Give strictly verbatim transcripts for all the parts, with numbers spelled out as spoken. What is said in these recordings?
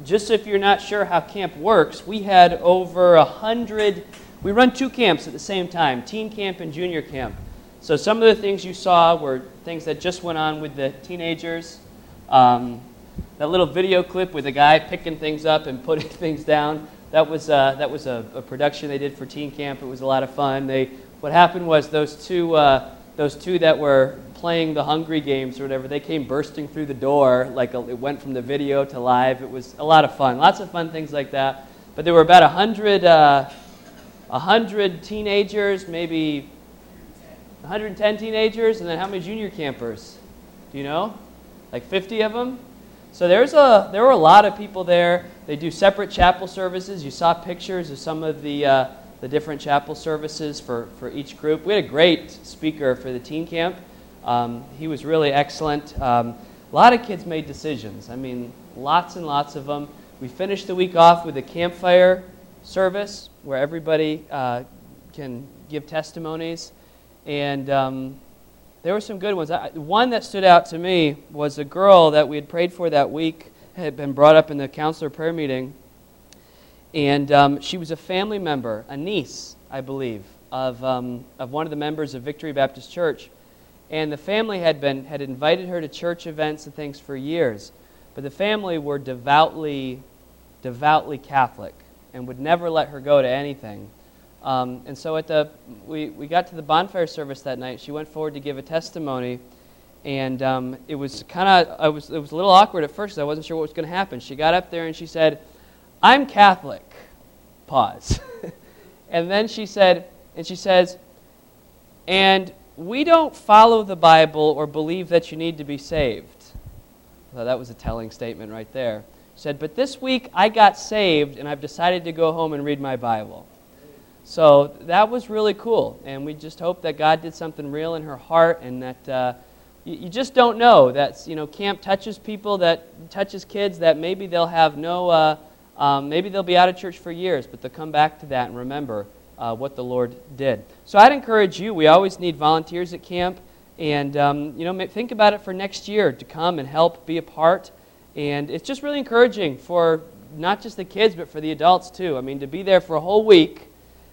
just if you're not sure how camp works, we had over a hundred, we run two camps at the same time, teen camp and junior camp. So some of the things you saw were things that just went on with the teenagers. Um, that little video clip with the guy picking things up and putting things down, that was, uh, that was a, a production they did for teen camp. It was a lot of fun. They, what happened was those two, uh, those two that were playing the Hungry Games or whatever, they came bursting through the door, like a, it went from the video to live. It was a lot of fun, lots of fun things like that. But there were about a hundred, uh, a hundred teenagers, maybe one hundred ten teenagers, and then how many junior campers? Do you know? Like fifty of them? So there's a, there were a lot of people there. They do separate chapel services. You saw pictures of some of the uh, the different chapel services for, for each group. We had a great speaker for the teen camp. Um, he was really excellent. Um, a lot of kids made decisions. I mean, lots and lots of them. We finished the week off with a campfire service where everybody uh, can give testimonies. And um, there were some good ones. I, one that stood out to me was a girl that we had prayed for that week, had been brought up in the counselor prayer meeting. And um, she was a family member, a niece, I believe, of um, of one of the members of Victory Baptist Church. And the family had been had invited her to church events and things for years. But the family were devoutly, devoutly Catholic and would never let her go to anything. Um, and so at the we, we got to the bonfire service that night. She went forward to give a testimony. And um, it was kind of, I was it was a little awkward at first. I wasn't sure what was going to happen. She got up there and she said, "I'm Catholic." Pause. And then she said, and she says, "And we don't follow the Bible or believe that you need to be saved." Well, that was a telling statement right there. She said, "But this week I got saved and I've decided to go home and read my Bible." So that was really cool. And we just hope that God did something real in her heart, and that uh, you, you just don't know. That's, you know, camp touches people, that touches kids, that maybe they'll have no, uh, um, maybe they'll be out of church for years, but they'll come back to that and remember Uh, what the Lord did. So I'd encourage you, we always need volunteers at camp, and um, you know, think about it for next year to come and help be a part. And it's just really encouraging for not just the kids, but for the adults too. I mean, to be there for a whole week,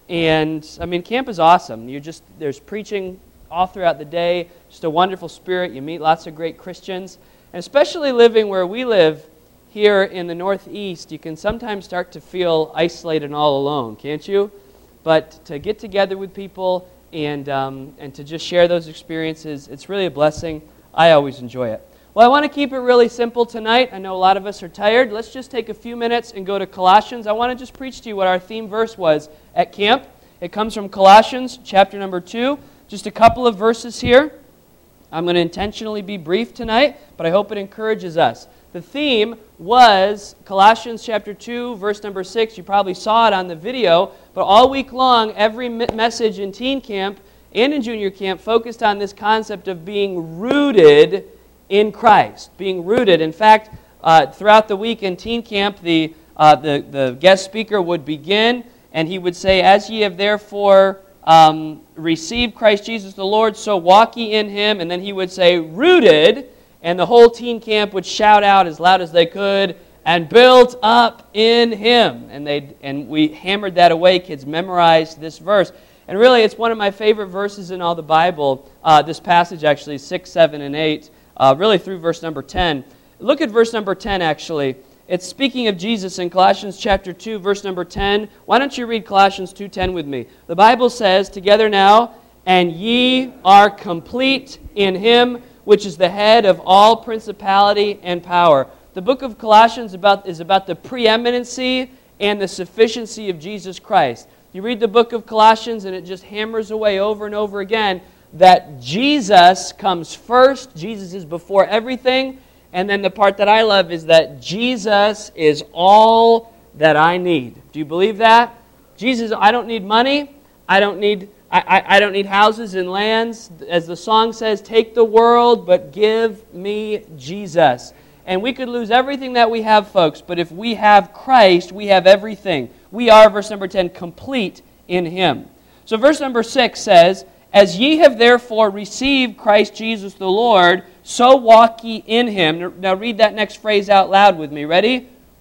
and I mean, camp is awesome. You just there's preaching all throughout the day, just a wonderful spirit. You meet lots of great Christians, and especially living where we live here in the Northeast, you can sometimes start to feel isolated and all alone, can't you? But to get together with people and um, and to just share those experiences, it's really a blessing. I always enjoy it. Well, I want to keep it really simple tonight. I know a lot of us are tired. Let's just take a few minutes and go to Colossians. I want to just preach to you what our theme verse was at camp. It comes from Colossians chapter number two. Just a couple of verses here. I'm going to intentionally be brief tonight, but I hope it encourages us. The theme was Colossians chapter two, verse number six. You probably saw it on the video, but all week long, every message in teen camp and in junior camp focused on this concept of being rooted in Christ. Being rooted. In fact, uh, throughout the week in teen camp, the, uh, the, the guest speaker would begin, and he would say, "As ye have therefore um, received Christ Jesus the Lord, so walk ye in Him." And then he would say, "Rooted." And the whole teen camp would shout out as loud as they could, "and built up in Him." And they and we hammered that away. Kids memorized this verse. And really, it's one of my favorite verses in all the Bible. Uh, this passage, actually, six, seven, and eight, uh, really through verse number ten. Look at verse number ten, actually. It's speaking of Jesus in Colossians chapter two, verse number ten. Why don't you read Colossians two ten with me? The Bible says, together now, "And ye are complete in Him, which is the head of all principality and power." The book of Colossians about, is about the preeminency and the sufficiency of Jesus Christ. You read the book of Colossians and it just hammers away over and over again that Jesus comes first. Jesus is before everything. And then the part that I love is that Jesus is all that I need. Do you believe that? Jesus, I don't need money. I don't need I, I, I don't need houses and lands. As the song says, "Take the world, but give me Jesus." And we could lose everything that we have, folks, but if we have Christ, we have everything. We are, verse number ten, complete in Him. So verse number six says, "As ye have therefore received Christ Jesus the Lord, so walk ye in Him." Now read that next phrase out loud with me. Ready?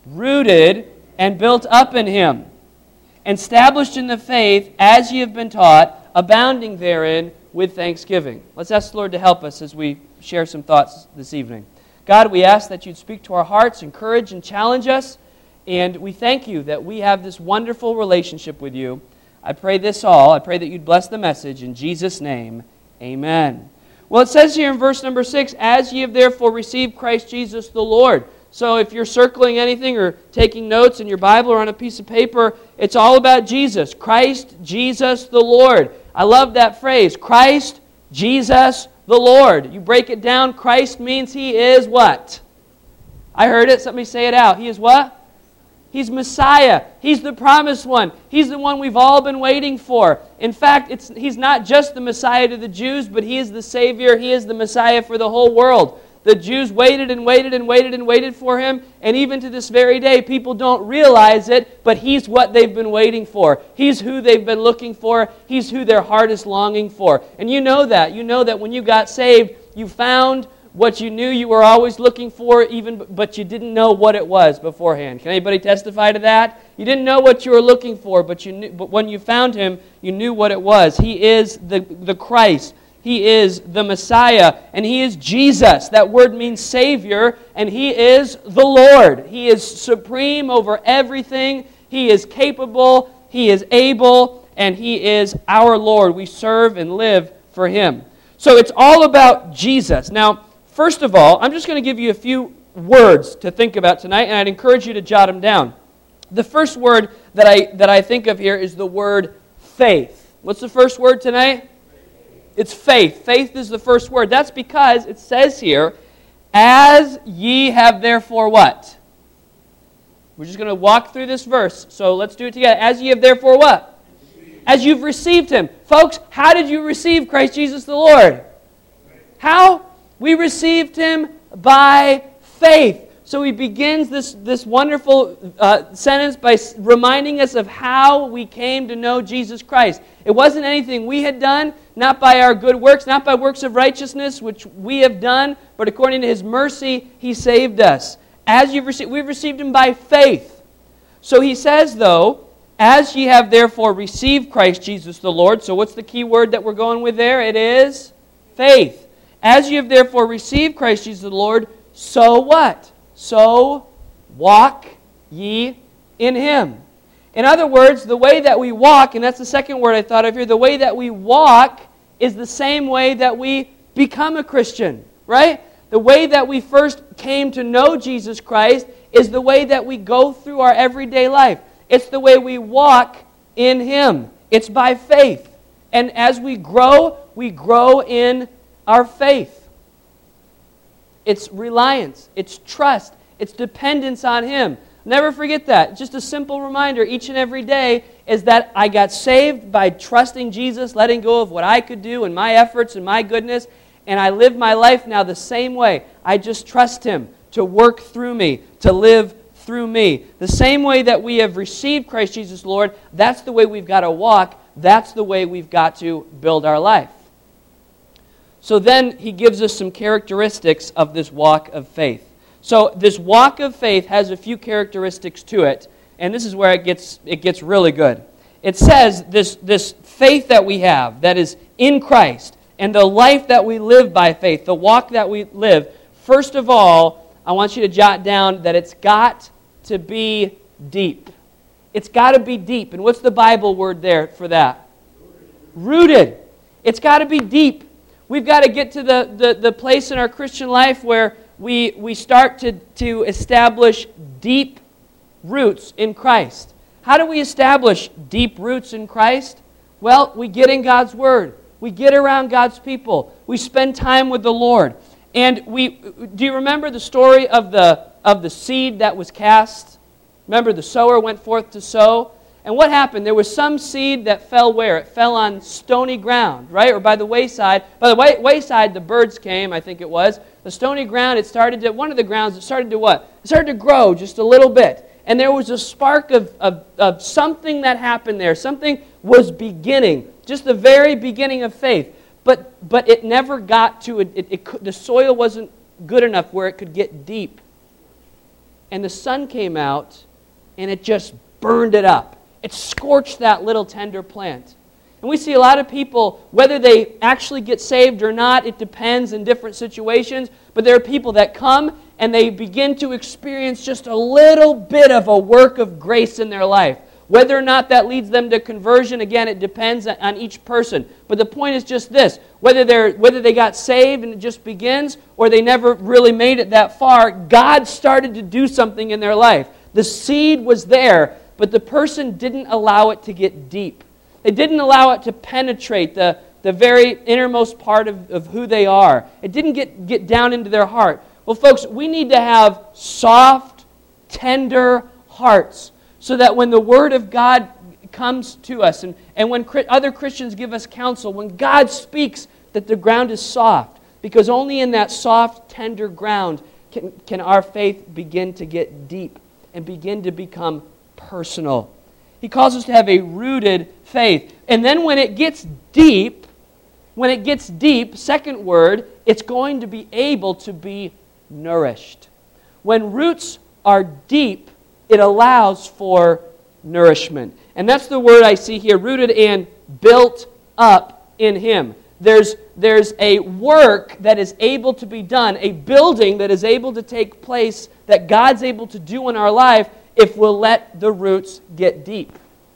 rooted and built up in Him, established in the faith as ye have been taught, abounding therein with thanksgiving. Let's ask the Lord to help us as we share some thoughts this evening. God, we ask that you'd speak to our hearts, encourage and challenge us, and we thank you that we have this wonderful relationship with you. I pray this all. I pray that you'd bless the message. In Jesus' name, amen. Well, it says here in verse number six, as ye have therefore received Christ Jesus the Lord. So if you're circling anything or taking notes in your Bible or on a piece of paper, it's all about Jesus. Christ Jesus the Lord. I love that phrase, Christ Jesus the Lord. You break it down, Christ means He is what? I heard it. Somebody say it out. He is what? He's Messiah. He's the promised one. He's the one we've all been waiting for. In fact, it's, He's not just the Messiah to the Jews, but He is the Savior. He is the Messiah for the whole world. The Jews waited and waited and waited and waited for Him, and even to this very day, people don't realize it, but He's what they've been waiting for. He's who they've been looking for. He's who their heart is longing for. And you know that. You know that when you got saved, you found what you knew you were always looking for, even but you didn't know what it was beforehand. Can anybody testify to that? You didn't know what you were looking for, but you knew, but when you found Him, you knew what it was. He is the, the Christ. He is the Messiah, and He is Jesus. That word means Savior, and He is the Lord. He is supreme over everything. He is capable, He is able, and He is our Lord. We serve and live for Him. So it's all about Jesus. Now, first of all, I'm just going to give you a few words to think about tonight, and I'd encourage you to jot them down. The first word that I, that I think of here is the word faith. What's the first word tonight? It's faith. Faith is the first word. That's because it says here, as ye have therefore what? We're just going to walk through this verse, so let's do it together. As ye have therefore what? As you've received Him. Folks, how did you receive Christ Jesus the Lord? How? We received Him by faith. So he begins this, this wonderful uh, sentence by reminding us of how we came to know Jesus Christ. It wasn't anything we had done, not by our good works, not by works of righteousness, which we have done, but according to His mercy, He saved us. As you've received, we've received Him by faith. So he says, though, as ye have therefore received Christ Jesus the Lord. So what's the key word that we're going with there? It is faith. As ye have therefore received Christ Jesus the Lord, so what? So walk ye in Him. In other words, the way that we walk, and that's the second word I thought of here, the way that we walk is the same way that we become a Christian, right? The way that we first came to know Jesus Christ is the way that we go through our everyday life. It's the way we walk in Him. It's by faith. And as we grow, we grow in our faith. It's reliance. It's trust. It's dependence on Him. Never forget that. Just a simple reminder each and every day is that I got saved by trusting Jesus, letting go of what I could do and my efforts and my goodness, and I live my life now the same way. I just trust Him to work through me, to live through me. The same way that we have received Christ Jesus Lord, that's the way we've got to walk. That's the way we've got to build our life. So then he gives us some characteristics of this walk of faith. So this walk of faith has a few characteristics to it, and this is where it gets it gets really good. It says this, this faith that we have that is in Christ and the life that we live by faith, the walk that we live, first of all, I want you to jot down that it's got to be deep. It's got to be deep. And what's the Bible word there for that? Rooted. It's got to be deep. We've got to get to the, the, the place in our Christian life where we, we start to, to establish deep roots in Christ. How do we establish deep roots in Christ? Well, we get in God's Word. We get around God's people. We spend time with the Lord. And we do you remember the story of the, of the seed that was cast? Remember, the sower went forth to sow. And what happened? There was some seed that fell where? It fell on stony ground, right? Or by the wayside. By the way, wayside, the birds came, I think it was. The stony ground, it started to, one of the grounds, it started to what? It started to grow just a little bit. And there was a spark of, of, of something that happened there. Something was beginning, just the very beginning of faith. But but it never got to, it, it, it could, the soil wasn't good enough where it could get deep. and the sun came out, and it just burned it up. It scorched that little tender plant. And we see a lot of people, whether they actually get saved or not, it depends in different situations, but there are people that come and they begin to experience just a little bit of a work of grace in their life. Whether or not that leads them to conversion, again, it depends on each person. But the point is just this, whether they're whether they got saved and it just begins, or they never really made it that far, God started to do something in their life. The seed was there, but the person didn't allow it to get deep. They didn't allow it to penetrate the, the very innermost part of, of who they are. It didn't get, get down into their heart. Well, folks, we need to have soft, tender hearts so that when the Word of God comes to us and, and when other Christians give us counsel, when God speaks, that the ground is soft. Because only in that soft, tender ground can, can our faith begin to get deep and begin to become personal. He calls us to have a rooted faith. And then when it gets deep, when it gets deep, second word, it's going to be able to be nourished. When roots are deep, it allows for nourishment. And that's the word I see here, rooted and built up in Him. There's, there's a work that is able to be done, a building that is able to take place, that God's able to do in our life if we'll let the roots get deep.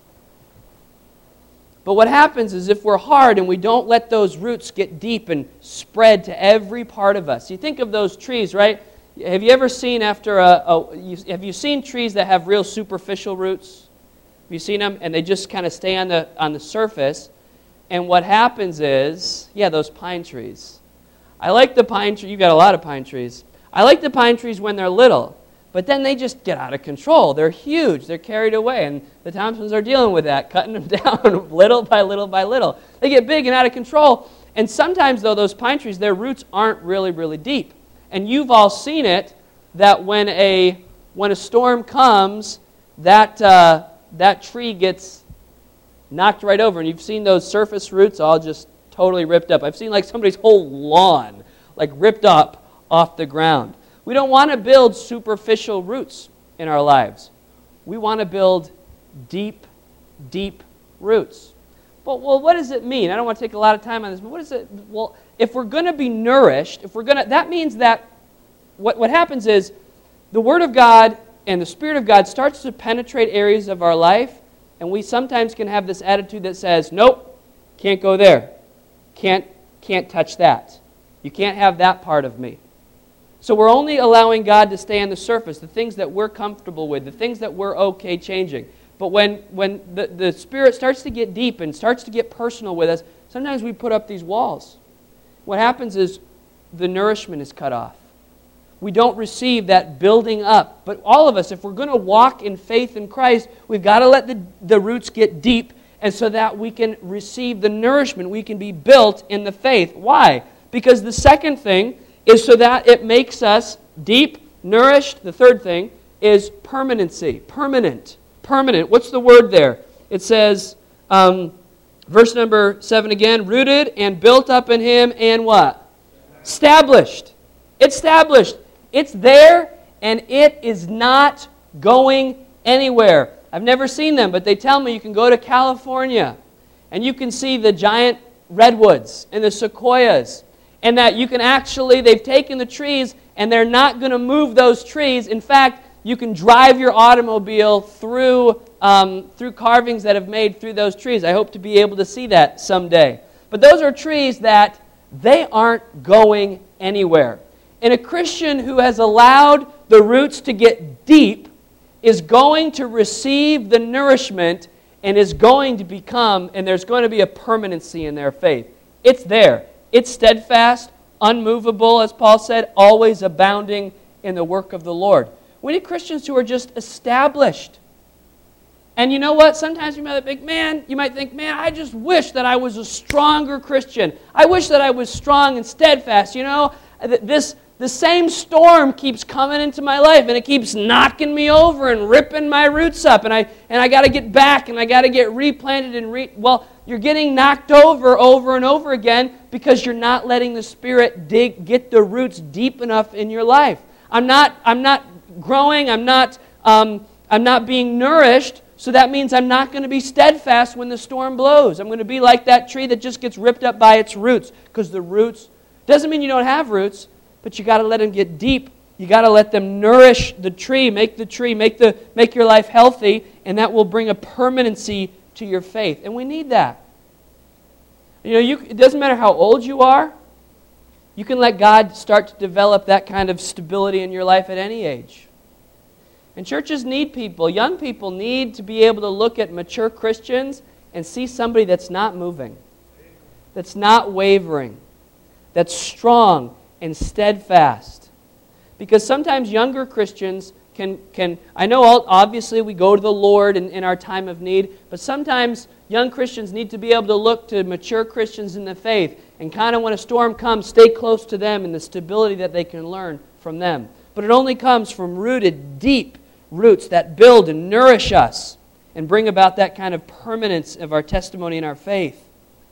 But what happens is if we're hard and we don't let those roots get deep and spread to every part of us. You think of those trees, right? Have you ever seen after a, a you, have you seen trees that have real superficial roots? Have you seen them? And they just kind of stay on the on the surface. And what happens is, yeah, those pine trees. I like the pine tree. You've got a lot of pine trees. I like the pine trees when they're little. But then they just get out of control. They're huge. They're carried away. And the Thompsons are dealing with that, cutting them down little by little by little. They get big and out of control. And sometimes, though, those pine trees, their roots aren't really, really deep. And you've all seen it, that when a when a storm comes, that uh, that tree gets knocked right over. And you've seen those surface roots all just totally ripped up. I've seen like somebody's whole lawn like ripped up off the ground. We don't want to build superficial roots in our lives. We want to build deep, deep roots. But, well, what does it mean? I don't want to take a lot of time on this, but what is it? Well, if we're going to be nourished, if we're going to, that means that what, what happens is the Word of God and the Spirit of God starts to penetrate areas of our life, and we sometimes can have this attitude that says, nope, can't go there. Can't, can't touch that. You can't have that part of me. So we're only allowing God to stay on the surface, the things that we're comfortable with, the things that we're okay changing. But when, when the, the Spirit starts to get deep and starts to get personal with us, sometimes we put up these walls. What happens is the nourishment is cut off. We don't receive that building up. But all of us, if we're going to walk in faith in Christ, we've got to let the, the roots get deep, and so that we can receive the nourishment. We can be built in the faith. Why? Because the second thing is so that it makes us deep, nourished. The third thing is permanency. Permanent. Permanent. What's the word there? It says, um, verse number seven again, rooted and built up in Him and what? Established. Established. It's there and it is not going anywhere. I've never seen them, but they tell me you can go to California and you can see the giant redwoods and the sequoias. And that you can actually, they've taken the trees and they're not going to move those trees. In fact, you can drive your automobile through, um, through carvings that have made through those trees. I hope to be able to see that someday. But those are trees that they aren't going anywhere. And a Christian who has allowed the roots to get deep is going to receive the nourishment and is going to become, and there's going to be a permanency in their faith. It's there. It's steadfast, unmovable, as Paul said, always abounding in the work of the Lord. We need Christians who are just established. And you know what? Sometimes you might think, man, you might think, man, I just wish that I was a stronger Christian. I wish that I was strong and steadfast. You know, this the same storm keeps coming into my life, and it keeps knocking me over and ripping my roots up, and I and I got to get back, and I got to get replanted and re. Well, you're getting knocked over over and over again because you're not letting the Spirit dig get the roots deep enough in your life. I'm not I'm not growing, I'm not, um, I'm not being nourished, so that means I'm not going to be steadfast when the storm blows. I'm going to be like that tree that just gets ripped up by its roots, because the roots, doesn't mean you don't have roots, but you got to let them get deep. You got to let them nourish the tree, make the tree, make the make your life healthy, and that will bring a permanency to your faith. And we need that. You know, you, it doesn't matter how old you are. You can let God start to develop that kind of stability in your life at any age. And churches need people. Young people need to be able to look at mature Christians and see somebody that's not moving, that's not wavering, that's strong and steadfast. Because sometimes younger Christians can, can I know all, obviously we go to the Lord in, in our time of need, but sometimes young Christians need to be able to look to mature Christians in the faith and kind of when a storm comes, stay close to them and the stability that they can learn from them. But it only comes from rooted, deep roots that build and nourish us and bring about that kind of permanence of our testimony and our faith.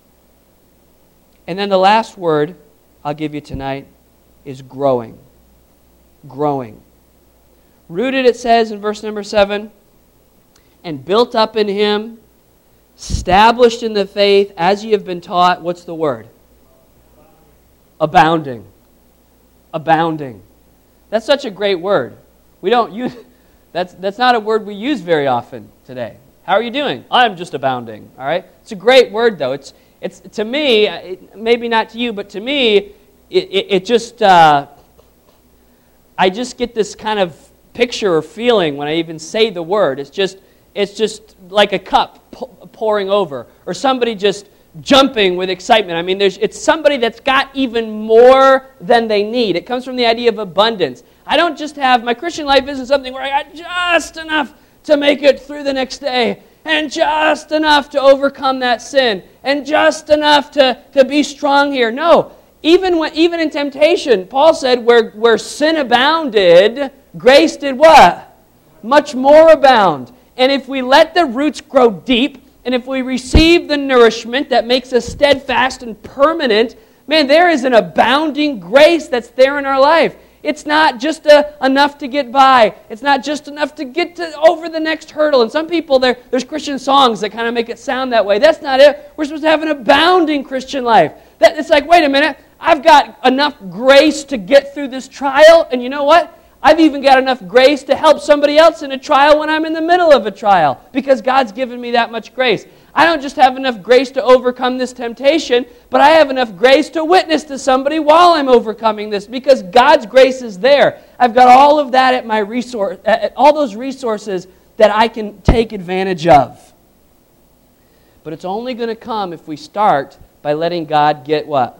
And then the last word I'll give you tonight is growing. Growing. Rooted, it says in verse number seven, and built up in Him, established in the faith, as ye have been taught. What's the word? Abounding. Abounding. That's such a great word. We don't use, that's, that's not a word we use very often today. How are you doing? I'm just abounding. All right? It's a great word, though. It's, it's to me, it, maybe not to you, but to me, it, it, it just, uh, I just get this kind of picture or feeling when I even say the word. It's just, it's just like a cup pouring over, or somebody just jumping with excitement. I mean, there's, it's somebody that's got even more than they need. It comes from the idea of abundance. I don't just have, my Christian life isn't something where I got just enough to make it through the next day, and just enough to overcome that sin, and just enough to, to be strong here. No, even when, even in temptation, Paul said, where, where sin abounded, grace did what? Much more abound. And if we let the roots grow deep, and if we receive the nourishment that makes us steadfast and permanent, man, there is an abounding grace that's there in our life. It's not just a, enough to get by. It's not just enough to get to over the next hurdle. And some people, there, there's Christian songs that kind of make it sound that way. That's not it. We're supposed to have an abounding Christian life. That, it's like, wait a minute, I've got enough grace to get through this trial, and you know what? I've even got enough grace to help somebody else in a trial when I'm in the middle of a trial, because God's given me that much grace. I don't just have enough grace to overcome this temptation, but I have enough grace to witness to somebody while I'm overcoming this, because God's grace is there. I've got all of that at my resource, at all those resources that I can take advantage of. But it's only going to come if we start by letting God get what?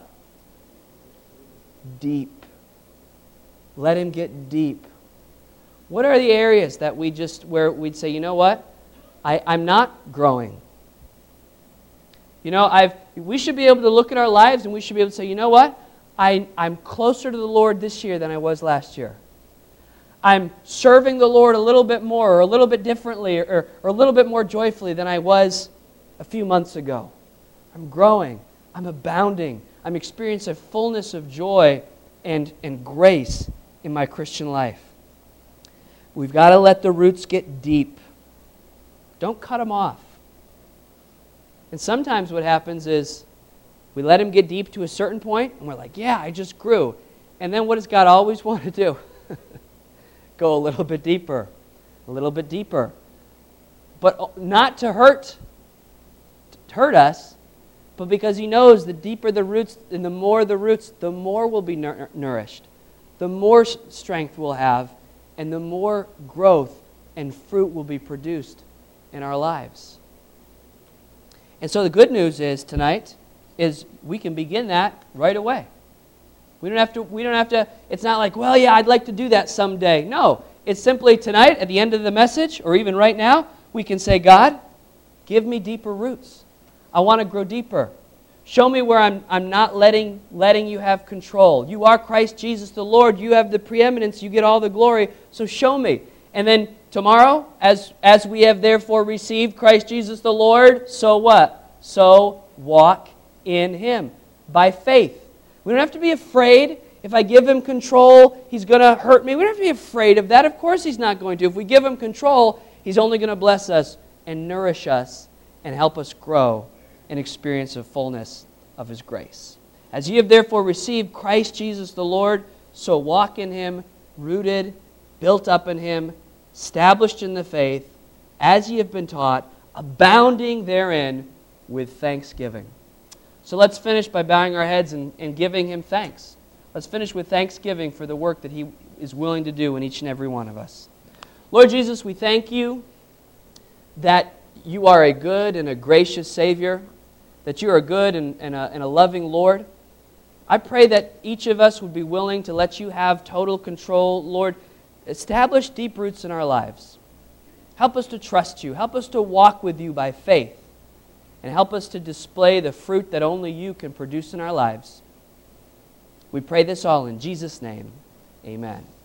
Deep. Let Him get deep. What are the areas that we just, where we'd say, you know what? I, I'm not growing. You know, I've, we should be able to look at our lives and we should be able to say, you know what? I, I'm closer to the Lord this year than I was last year. I'm serving the Lord a little bit more or a little bit differently or, or a little bit more joyfully than I was a few months ago. I'm growing. I'm abounding. I'm experiencing a fullness of joy and, and grace in my Christian life. We've got to let the roots get deep. Don't cut them off. And sometimes what happens is we let them get deep to a certain point, and we're like, yeah, I just grew. And then what does God always want to do? Go a little bit deeper, a little bit deeper. But not to hurt, to hurt us, but because He knows the deeper the roots and the more the roots, the more we'll be nourished, the more strength we'll have, and the more growth and fruit will be produced in our lives. And so the good news is tonight is we can begin that right away. We don't have to, we don't have to, it's not like, well, yeah, I'd like to do that someday. No, it's simply tonight at the end of the message, or even right now, we can say, God, give me deeper roots. I want to grow deeper. Show me where I'm, I'm not letting, letting you have control. You are Christ Jesus the Lord. You have the preeminence. You get all the glory. So show me. And then tomorrow, as, as we have therefore received Christ Jesus the Lord, so what? So walk in Him by faith. We don't have to be afraid if I give him control, he's going to hurt me. We don't have to be afraid of that. Of course he's not going to. If we give him control, he's only going to bless us and nourish us and help us grow and experience the fullness of his grace. As ye have therefore received Christ Jesus the Lord, so walk in him, rooted, built up in him, established in the faith, as ye have been taught, abounding therein with thanksgiving. So let's finish by bowing our heads and, and giving him thanks. Let's finish with thanksgiving for the work that he is willing to do in each and every one of us. Lord Jesus, we thank you that you are a good and a gracious Savior, that you are a good and, and, a, and a loving Lord. I pray that each of us would be willing to let you have total control. Lord, establish deep roots in our lives. Help us to trust you. Help us to walk with you by faith. And help us to display the fruit that only you can produce in our lives. We pray this all in Jesus' name. Amen.